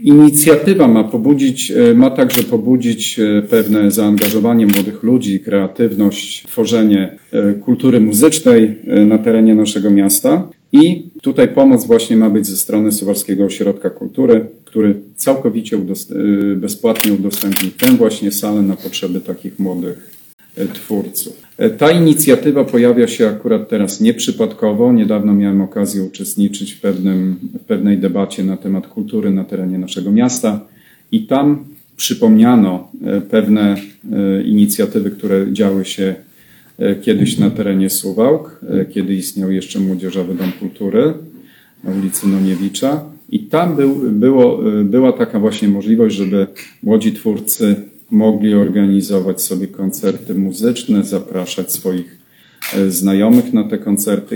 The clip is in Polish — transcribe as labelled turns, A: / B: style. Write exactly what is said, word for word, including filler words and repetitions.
A: Inicjatywa ma pobudzić, ma także pobudzić pewne zaangażowanie młodych ludzi, kreatywność, tworzenie kultury muzycznej na terenie naszego miasta. I tutaj pomoc właśnie ma być ze strony Suwalskiego Ośrodka Kultury, który całkowicie udost- bezpłatnie udostępni tę właśnie salę na potrzeby takich młodych twórców. Ta inicjatywa pojawia się akurat teraz nieprzypadkowo. Niedawno miałem okazję uczestniczyć w, pewnym, w pewnej debacie na temat kultury na terenie naszego miasta i tam przypomniano pewne inicjatywy, które działy się kiedyś na terenie Suwałk, kiedy istniał jeszcze Młodzieżowy Dom Kultury na ulicy Noniewicza. I tam był, było, była taka właśnie możliwość, żeby młodzi twórcy mogli organizować sobie koncerty muzyczne, zapraszać swoich znajomych na te koncerty.